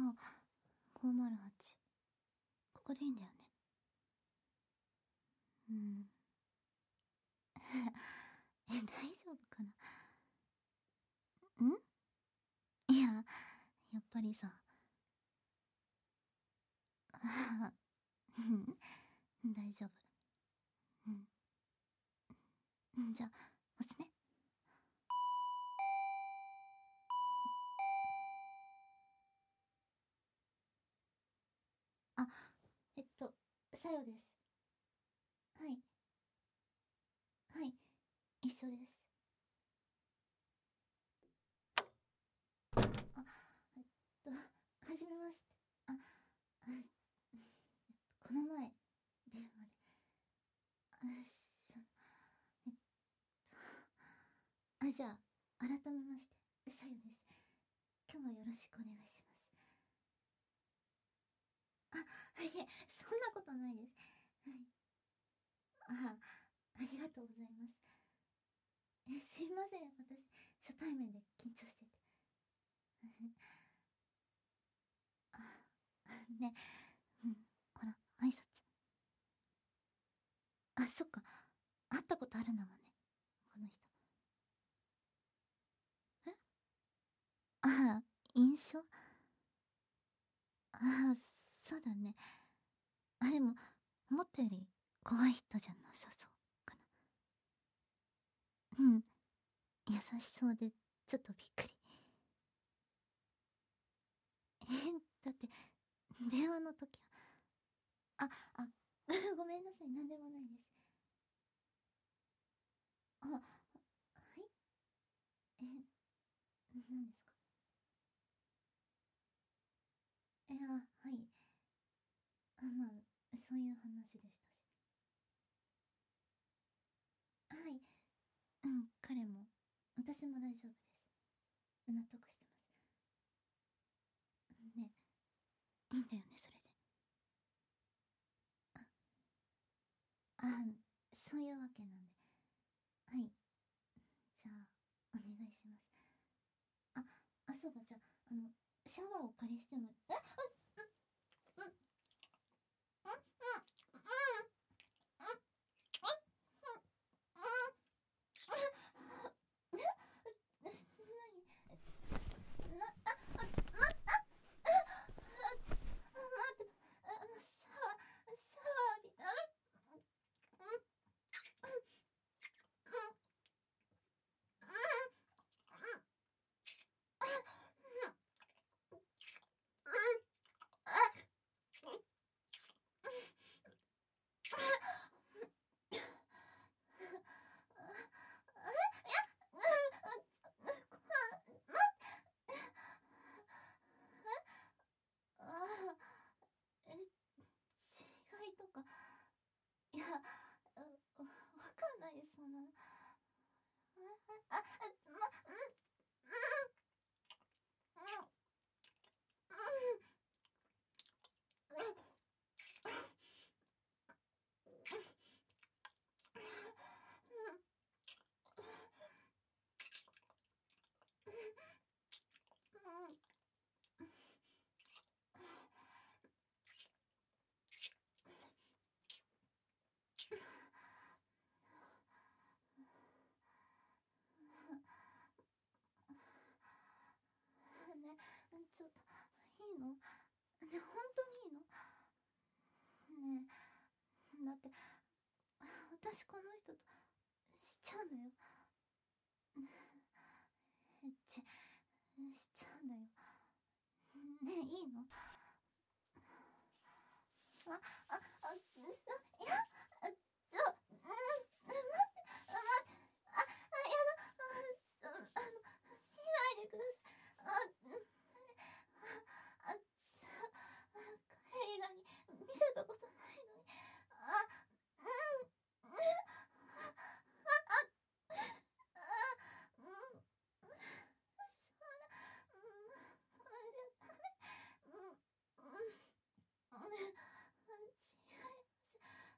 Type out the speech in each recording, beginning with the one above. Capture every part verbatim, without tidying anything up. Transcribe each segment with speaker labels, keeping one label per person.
Speaker 1: あ、ごーまるはち。ここでいいんだよね。うん。え、大丈夫かな。んいや、やっぱりさ。うん、大丈夫。うん。うん、じゃあ、押すね。あ、えっと、さよです。はい。はい。一緒です。あ、えっと、はじめまして。あ、あ、この前、電話で。あ、そ、えっと、あ、じゃあ、改めまして、さよです。今日はよろしくお願いします。あ、いえ、そんなことないです。はい。あ、ありがとうございます。え、すいません。私、初対面で緊張してて。あ、ね、うん、ほら、挨拶。あ、そっか。会ったことあるんだもんね。この人。え、ああ、印象。ああ、そうだね。あ、でも、思ったより怖い人じゃなさそうかな。うん。優しそうで、ちょっとびっくり。え、だって、電話の時は。あ、あ、ごめんなさい。なんでもないです。あ、はい。え、何ですか。え、あ、はい。あ、まあ、そういう話でしたし。はい。うん、彼も、私も大丈夫です。納得してます。ね、いいんだよね、それで。あ、あ、そういうわけなんで。はい。じゃあ、お願いします。あ、あ、そうだ、じゃあ、あの、シャワーをお借りしても、え、うん、うん、うん、うん、うん、な、あ、あ、ま、あ、あ、待って、あの、シャワー、シャワー浴びた。うん、ああ、え、違いとか、いや、わかんないです、そんなの。あ、あ、ま、うん、うん、うん、うん、ね、ちょっと、いいのね、本当にいいのねえ、だって、私この人と、しちゃうのよ。エッチ、しちゃうんだよ。ねえ、いいの。あ、あ、あ、ちょ、いや、あ、ちょ、うん、待って、待って、あ、あ、やだ、あ、あの、見ないでください。あ、うん、あ、あ、ちょ、彼以外に見せたことないのに。あ、うん、うん、あ、あ、あ、うん、そんな、うん、じゃダメ。うん、うん、違います。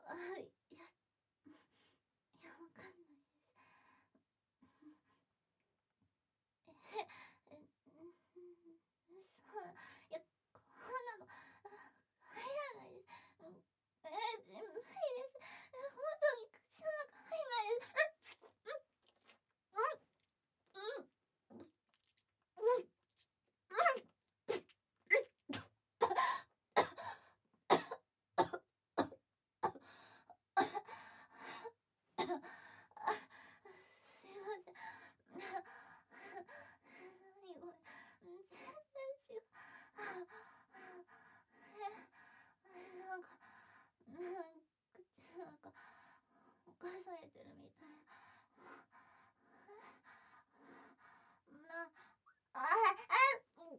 Speaker 1: あ、いや、いや、わかんないです。え、え、ん、そう、いや、こんなの、入らないです。うん、え、無理です。本当に口の中入んないです。すいません。何これ。全然違う。え、なんか、口なんか、犯されてるみたい。な、あ、あ、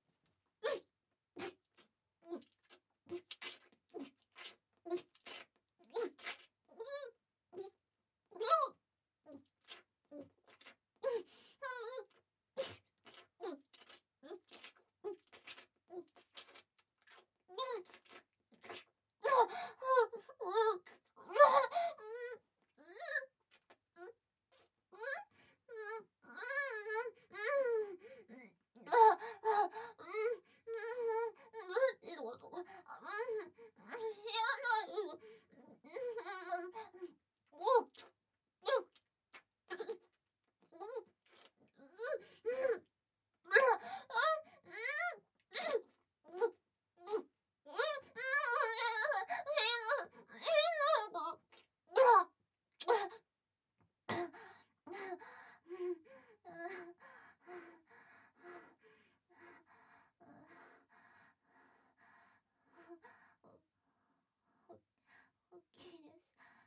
Speaker 1: 大きいです。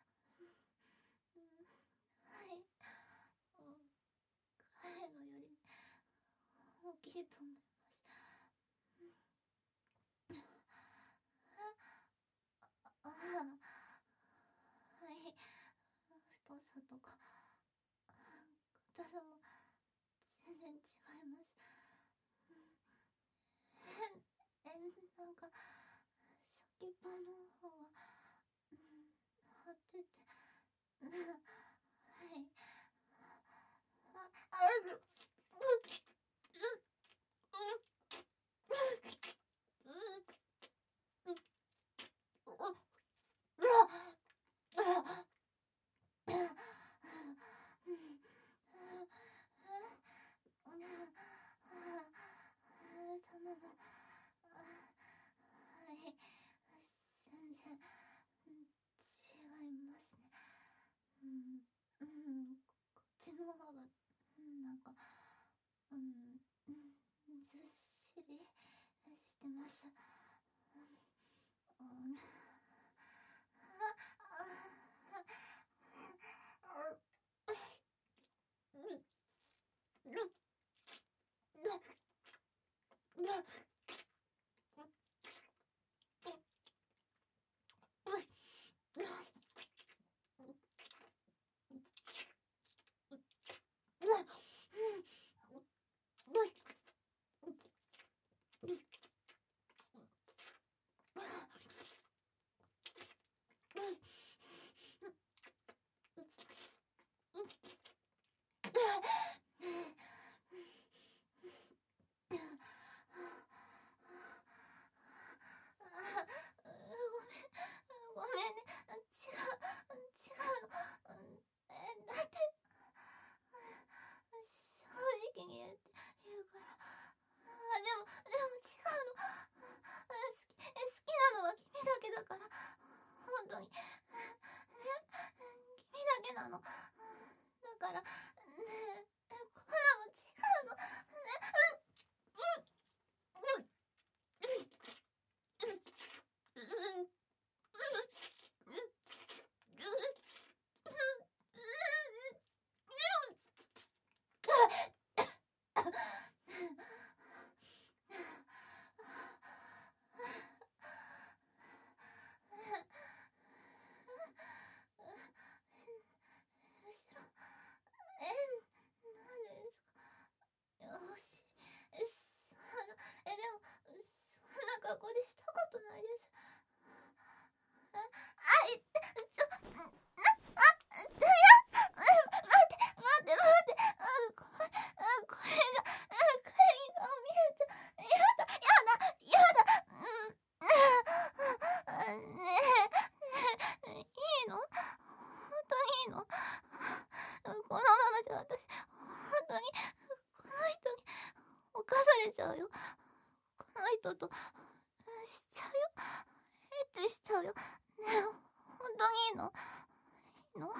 Speaker 1: はい。彼のより大きいと思います。ああ、はい。太さとか硬さも全然違います。え、え、なんか先っぽの方は、うん、張ってて、はい。あ、あ、う、う、頼む。はい。全然、違いますね。うん、うん、こっちの方が、なんか、うん、ずっしりしてます。うん、ごめんね。違う、違うの。え、だって、正直に言って言うから。あ、でも、でも違うの。好き、好きなのは君だけだから。本当に。ね、君だけなの。だから、ねえ、こんなの違うの。ね、後ろ、え、 にこの人に犯されちゃうよ。この人としちゃうよ。エッチしちゃうよ。ねえ、本当にいいの？いいの？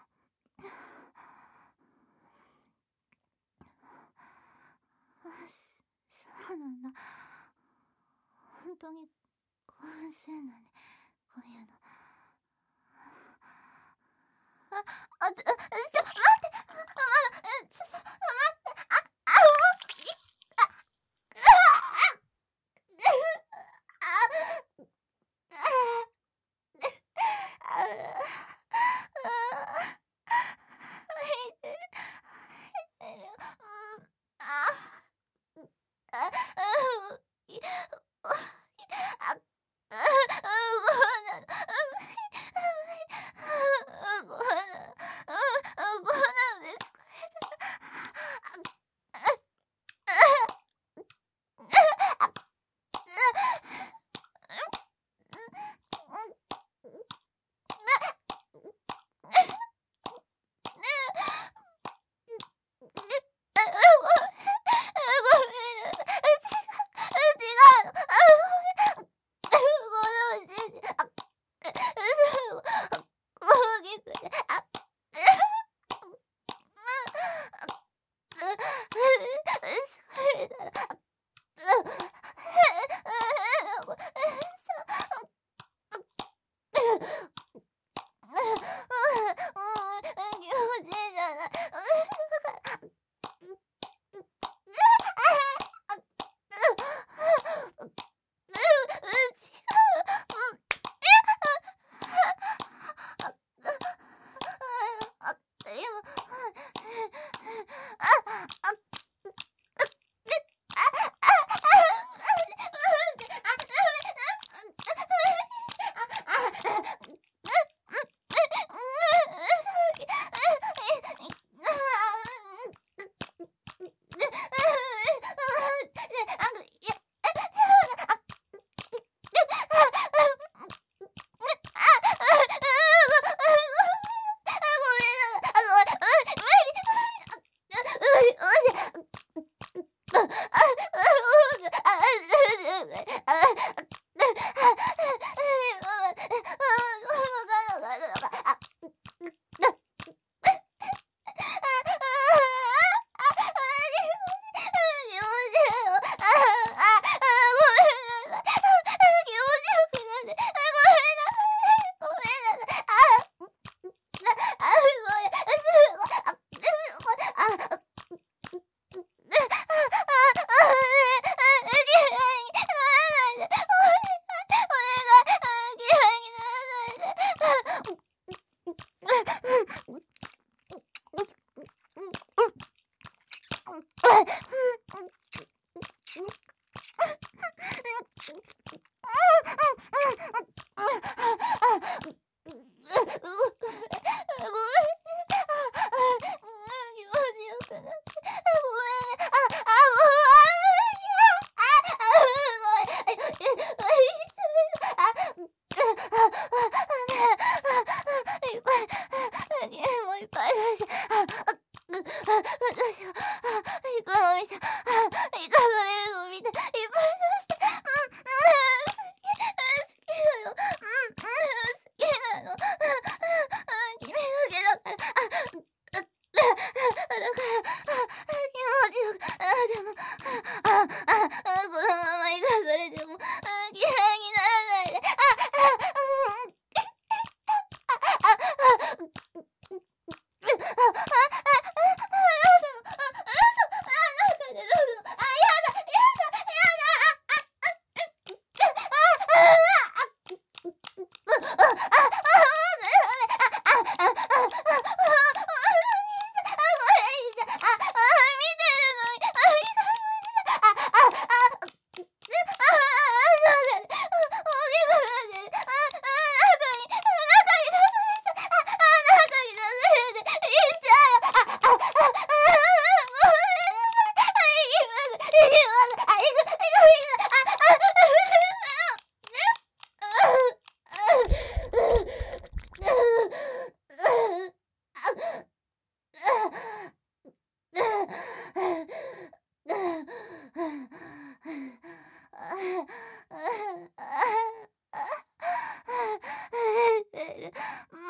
Speaker 1: そうなんだ。本当に興奮するんだね、こういうの。あ、あ、ちょ、ちょ、待って、まだ、ちょ、ちょ、待って、あ、あ、う、い、あ、うわ、あ、あ、あ、入ってる、入ってる、うん、あ、あ、あ、い、あ、あ、う、ごめんな、ごめんな、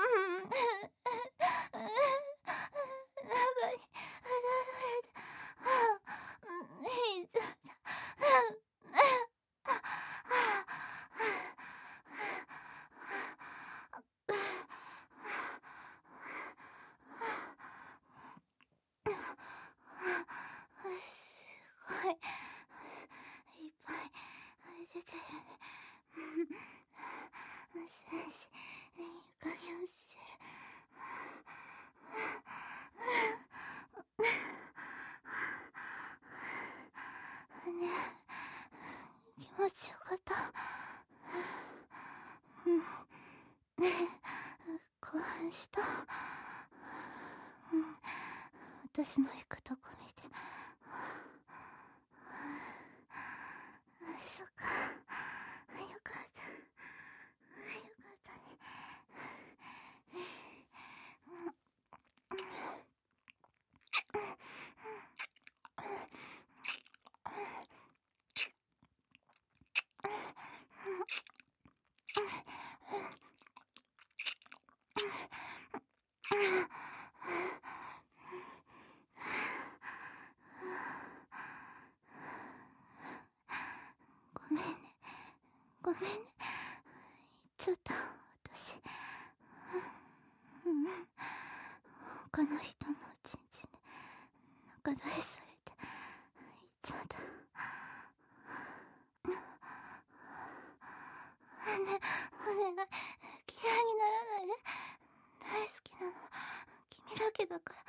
Speaker 1: 私の行くとこ見て。そっか。よかった。よかったね。ごめんね。ごめんね。言っちゃった、私。うん。他の人のちんちんで仲大されて、言っちゃった。ね、お願い。嫌いにならないで。大好きなの。君だけだから。